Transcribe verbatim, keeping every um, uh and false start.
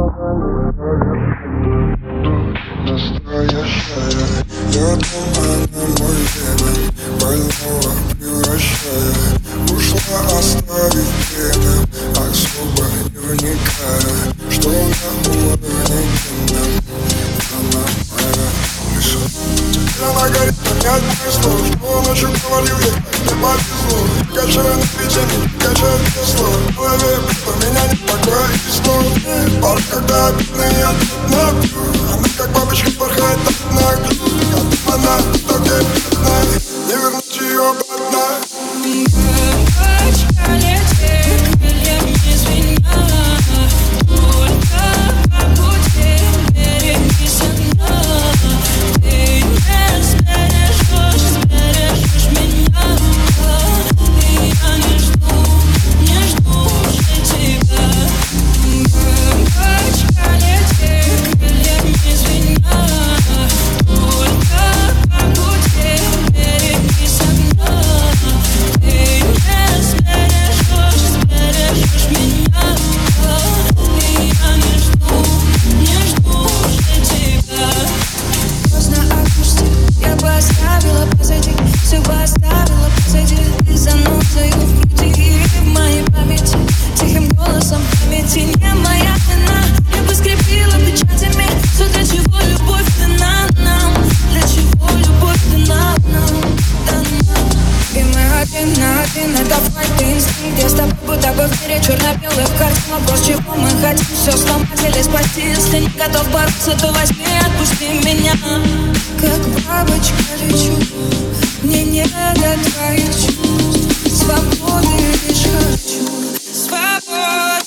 Настоящая, я думаю, на мой демон больного превращая. Ушла, оставив время, особо не вникая, что на уровне кино. Она моя крыша. Теперь она горит, но не отнесло. Что ночью говорил я, не повезло. Качаю на печенье, качаю кресло. В голове будто меня не покоя и снова. Пар, когда обидно, я тут напью. Она как бабочка порхает от ноги. Как она, так я бедная. Не вернуть ее обратно. Бабочка, лети крыльями звеня. Только по пути береги со дна. Ты не сбережешь, сбережешь меня. И я не жду, не жду уже тебя. Бабочка, лети крыльями звеня. Только по пути береги со дна. Ты не сбережешь, сбережешь меня. И я не жду, не жду уже тебя. Поздно отпусти, я бы оставила позади. Все бы оставила позади. Ты заносою в груди и в моей памяти. Тихим голосом памяти не моя вина. Я бы скрепила печатями все, для чего любовь дана нам. Для чего любовь дана нам, дана. И мы один на один, это факт и инстинкт. Я с тобой будто бы в мире черно-белых карт. Вопрос, чего мы хотим, все сломать или спасти. Если не готов бороться, то возьми, отпусти меня. Как бабочка лечу, мне не до твоих чувств. Свободы лишь хочу, свободы.